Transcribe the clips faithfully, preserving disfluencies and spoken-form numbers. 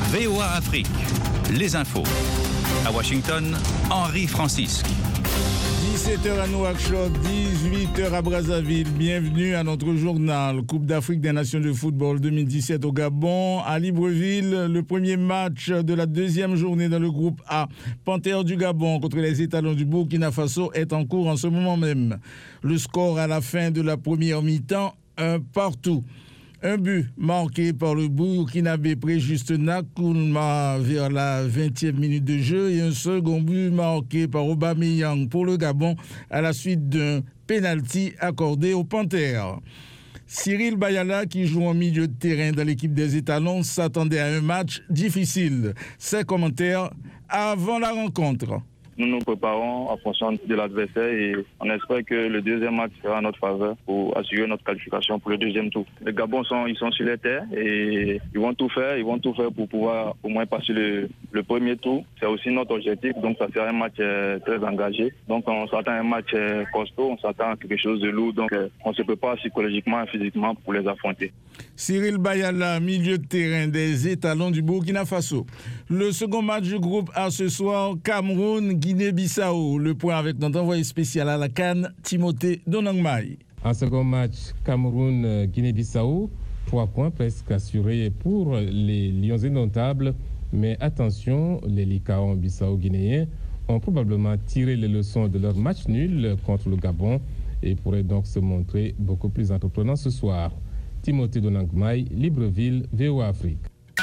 V O A Afrique, les infos. À Washington, Henri Francisque. dix-sept heures à Nouakchott, dix-huit heures à Brazzaville. Bienvenue à notre journal. Coupe d'Afrique des Nations de football deux mille dix-sept au Gabon, à Libreville. Le premier match de la deuxième journée dans le groupe A. Panthères du Gabon contre les étalons du Burkina Faso est en cours en ce moment même. Le score à la fin de la première mi-temps, un partout. Un but marqué par le Burkinabé Préjuste Nakoulma vers la vingtième minute de jeu et un second but marqué par Aubameyang pour le Gabon à la suite d'un penalty accordé aux Panthères. Cyril Bayala, qui joue en milieu de terrain dans l'équipe des étalons, s'attendait à un match difficile. Ses commentaires avant la rencontre. Nous nous préparons en fonction de l'adversaire et on espère que le deuxième match sera en notre faveur pour assurer notre qualification pour le deuxième tour. Les Gabons sont, ils sont sur les terres et ils vont tout faire, ils vont tout faire pour pouvoir au moins passer le, le premier tour. C'est aussi notre objectif, donc ça sera un match euh, très engagé. Donc on s'attend à un match euh, costaud, on s'attend à quelque chose de lourd, donc euh, on se prépare psychologiquement et physiquement pour les affronter. Cyril Bayala, milieu de terrain des étalons du Burkina Faso. Le second match du groupe A ce soir, Cameroun, Guinée-Bissau. Le point avec notre envoyé spécial à la CAN, Timothée Donangmaï. En second match, Cameroun-Guinée-Bissau, trois points presque assurés pour les Lions indomptables. Mais attention, les Licaons bissau-guinéens ont probablement tiré les leçons de leur match nul contre le Gabon et pourraient donc se montrer beaucoup plus entreprenants ce soir. Timothée Donangmaï, Libreville, V O A Afrique.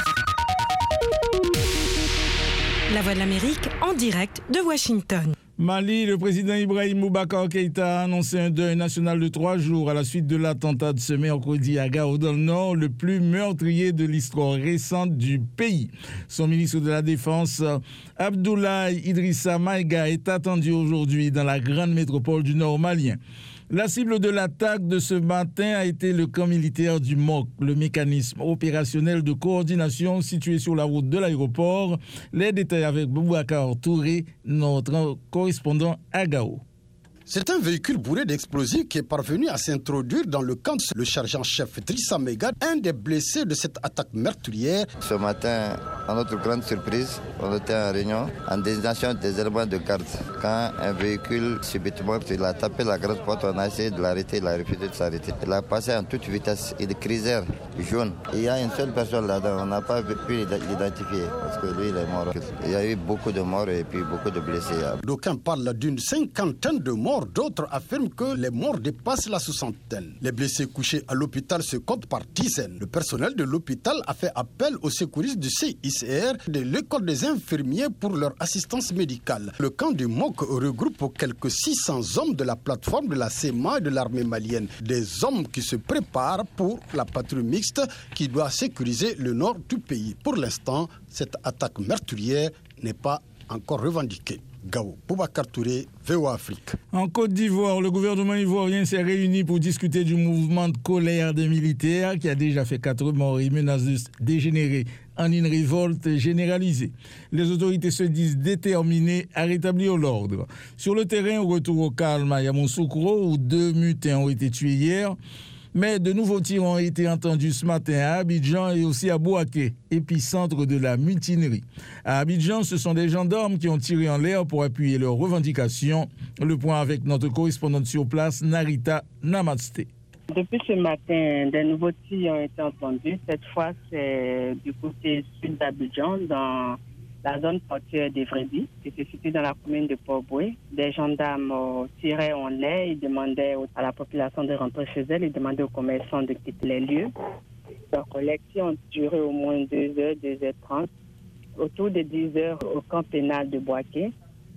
La Voix de l'Amérique en direct de Washington. Mali, le président Ibrahim Boubacar Keïta a annoncé un deuil national de trois jours à la suite de l'attentat de ce mercredi à Gao dans le Nord, le plus meurtrier de l'histoire récente du pays. Son ministre de la Défense, Abdoulaye Idrissa Maïga, est attendu aujourd'hui dans la grande métropole du Nord malien. La cible de l'attaque de ce matin a été le camp militaire du M O C, le mécanisme opérationnel de coordination situé sur la route de l'aéroport. Les détails avec Boubacar Touré, notre correspondant à Gao. C'est un véhicule bourré d'explosifs qui est parvenu à s'introduire dans le camp de le sergent-chef Drissa Mega, un des blessés de cette attaque meurtrière. Ce matin, à notre grande surprise, on était en réunion en désignation des éléments de garde. Quand un véhicule subitement, il a tapé la grande porte, on a essayé de l'arrêter, il a refusé de s'arrêter. Il a passé en toute vitesse, il est cruiser jaune. Il y a une seule personne là-dedans, on n'a pas pu l'identifier parce que lui il est mort. Il y a eu beaucoup de morts et puis beaucoup de blessés. D'aucuns parlent d'une cinquantaine de morts. D'autres affirment que les morts dépassent la soixantaine. Les blessés couchés à l'hôpital se comptent par dizaines. Le personnel de l'hôpital a fait appel aux secouristes du C I C R, de l'école des infirmiers pour leur assistance médicale. Le camp du M O C regroupe quelques six cents hommes de la plateforme de la C E M A et de l'armée malienne. Des hommes qui se préparent pour la patrouille mixte qui doit sécuriser le nord du pays. Pour l'instant, cette attaque meurtrière n'est pas encore revendiquée. Gao, Boubacar Touré, V O A Afrique. En Côte d'Ivoire, le gouvernement ivoirien s'est réuni pour discuter du mouvement de colère des militaires qui a déjà fait quatre morts et menace de dégénérer en une révolte généralisée. Les autorités se disent déterminées à rétablir l'ordre. Sur le terrain, au retour au calme à Yamoussoukro, où deux mutins ont été tués hier, mais de nouveaux tirs ont été entendus ce matin à Abidjan et aussi à Bouaké, épicentre de la mutinerie. À Abidjan, ce sont des gendarmes qui ont tiré en l'air pour appuyer leurs revendications. Le point avec notre correspondante sur place, Narita Namaste. Depuis ce matin, des nouveaux tirs ont été entendus. Cette fois, c'est du côté sud d'Abidjan, dans la zone portuaire d'Evredi, qui se situe dans la commune de Port-Boué. Des gendarmes euh, tiraient en l'air, ils demandaient à la population de rentrer chez elle, ils demandaient aux commerçants de quitter les lieux. Donc, les tirs ont duré au moins deux heures, deux heures trente. Autour de dix heures, au camp pénal de Bouaké,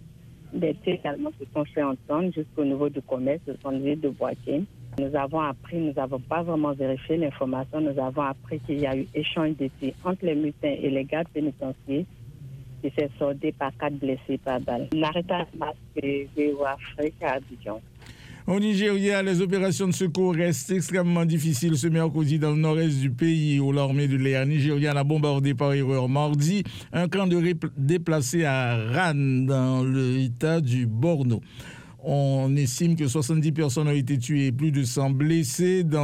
des tirs également se sont fait entendre jusqu'au niveau du commerce, au centre-ville de Bouaké. Nous avons appris, nous n'avons pas vraiment vérifié l'information, nous avons appris qu'il y a eu échange de tirs entre les mutins et les gardes pénitentiaires, qui s'est soldé par quatre blessés par balle. Narita Namaste, V O A Afrique à Abidjan. Au Nigeria, les opérations de secours restent extrêmement difficiles ce mercredi dans le nord-est du pays, où l'armée de l'air nigériane a bombardé par erreur mardi un camp de répl- déplacés à Ran, dans l'état du Borno. On estime que soixante-dix personnes ont été tuées et plus de cent blessées dans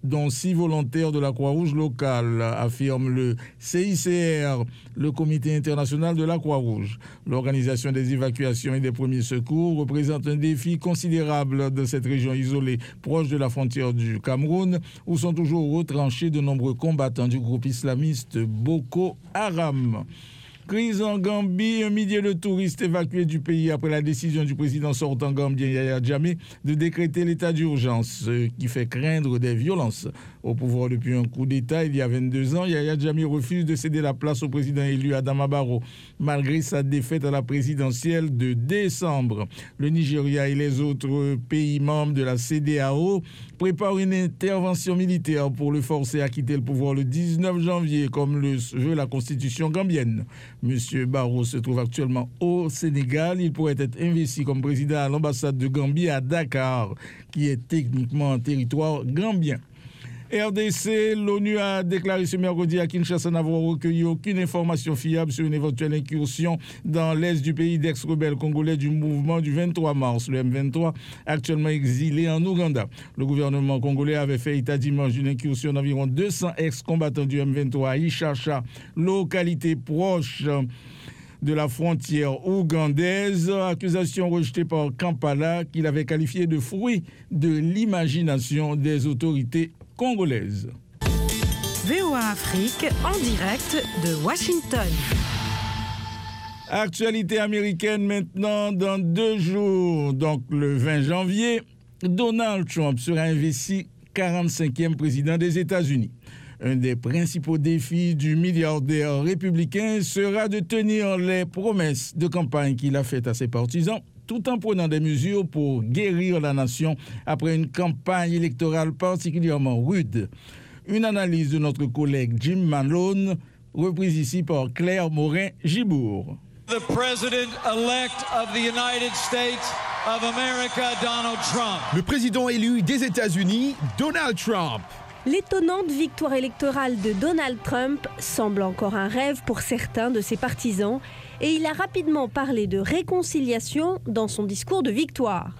dont six volontaires de la Croix-Rouge locale, affirme le C I C R, le Comité international de la Croix-Rouge. L'organisation des évacuations et des premiers secours représente un défi considérable de cette région isolée, proche de la frontière du Cameroun, où sont toujours retranchés de nombreux combattants du groupe islamiste Boko Haram. Crise en Gambie, un millier de touristes évacués du pays après la décision du président sortant gambien Yahya Jammeh de décréter l'état d'urgence, ce qui fait craindre des violences. Au pouvoir depuis un coup d'État il y a vingt-deux ans, Yahya Jammeh refuse de céder la place au président élu Adama Barrow, malgré sa défaite à la présidentielle de décembre. Le Nigeria et les autres pays membres de la C D A O préparent une intervention militaire pour le forcer à quitter le pouvoir le dix-neuf janvier, comme le veut la constitution gambienne. Monsieur Barrow se trouve actuellement au Sénégal. Il pourrait être investi comme président à l'ambassade de Gambie à Dakar, qui est techniquement un territoire gambien. R D C, l'ONU a déclaré ce mercredi à Kinshasa n'avoir recueilli aucune information fiable sur une éventuelle incursion dans l'est du pays d'ex-rebelles congolais du mouvement du vingt-trois mars, le M vingt-trois, actuellement exilé en Ouganda. Le gouvernement congolais avait fait état dimanche d'une incursion d'environ deux cents ex-combattants du M vingt-trois à Ichacha, localité proche de la frontière ougandaise, accusation rejetée par Kampala qu'il avait qualifiée de fruit de l'imagination des autorités congolaises. V O A Afrique en direct de Washington. Actualité américaine maintenant, dans deux jours, donc le vingt janvier, Donald Trump sera investi quarante-cinquième président des États-Unis. Un des principaux défis du milliardaire républicain sera de tenir les promesses de campagne qu'il a faites à ses partisans, tout en prenant des mesures pour guérir la nation après une campagne électorale particulièrement rude. Une analyse de notre collègue Jim Malone, reprise ici par Claire Morin-Gibourg. The President-elect of the United States of America, Donald Trump. Le président élu des États-Unis, Donald Trump. L'étonnante victoire électorale de Donald Trump semble encore un rêve pour certains de ses partisans et il a rapidement parlé de réconciliation dans son discours de victoire.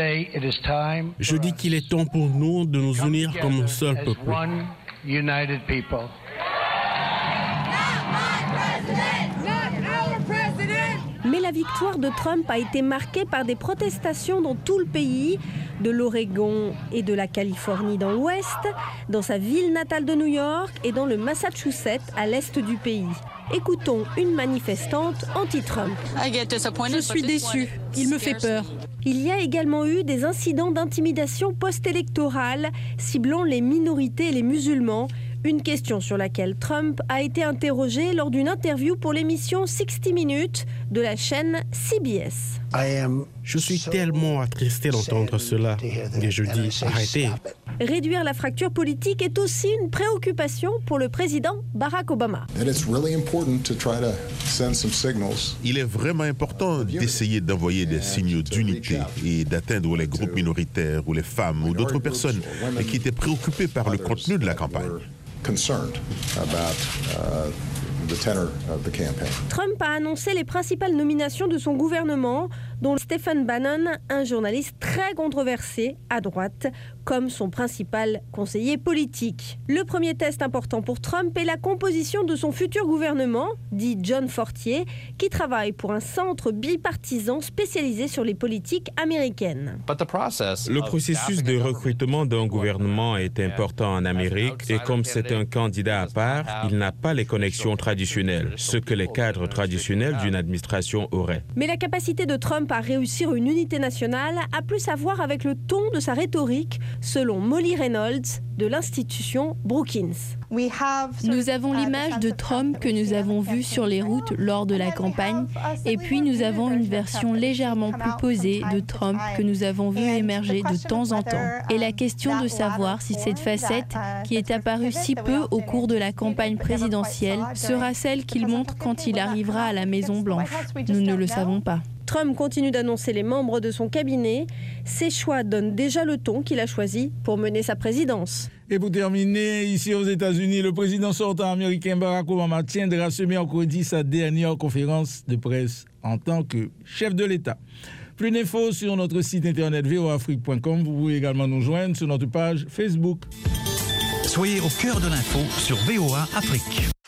Je dis qu'il est temps pour nous de nous unir comme un seul peuple. Mais la victoire de Trump a été marquée par des protestations dans tout le pays, de l'Oregon et de la Californie dans l'ouest, dans sa ville natale de New York et dans le Massachusetts à l'est du pays. Écoutons une manifestante anti-Trump. Je suis déçue, il me fait peur. Il y a également eu des incidents d'intimidation post-électorale ciblant les minorités et les musulmans, une question sur laquelle Trump a été interrogé lors d'une interview pour l'émission sixty minutes de la chaîne C B S. Je suis tellement attristé d'entendre cela et je dis arrêtez. Réduire la fracture politique est aussi une préoccupation pour le président Barack Obama. Il est vraiment important d'essayer d'envoyer des signaux d'unité et d'atteindre les groupes minoritaires ou les femmes ou d'autres personnes qui étaient préoccupées par le contenu de la campagne. Trump a annoncé les principales nominations de son gouvernement, dont Stephen Bannon, un journaliste très controversé à droite, comme son principal conseiller politique. Le premier test important pour Trump est la composition de son futur gouvernement, dit John Fortier, qui travaille pour un centre bipartisan spécialisé sur les politiques américaines. Le processus de recrutement d'un gouvernement est important en Amérique et comme c'est un candidat à part, il n'a pas les connexions traditionnelles, ce que les cadres traditionnels d'une administration auraient. Mais la capacité de Trump à réussir une unité nationale a plus à voir avec le ton de sa rhétorique, selon Molly Reynolds de l'institution Brookings. Nous avons l'image de Trump que nous avons vue sur les routes lors de la campagne et puis nous avons une version légèrement plus posée de Trump que nous avons vu émerger de temps en temps. Et la question de savoir si cette facette, qui est apparue si peu au cours de la campagne présidentielle, sera celle qu'il montre quand il arrivera à la Maison-Blanche. Nous ne le savons pas. Trump continue d'annoncer les membres de son cabinet. Ses choix donnent déjà le ton qu'il a choisi pour mener sa présidence. Et pour terminer, ici aux États-Unis, le président sortant américain Barack Obama tiendra ce mercredi sa dernière conférence de presse en tant que chef de l'État. Plus d'infos sur notre site internet v o afrique point com. Vous pouvez également nous joindre sur notre page Facebook. Soyez au cœur de l'info sur V O A Afrique.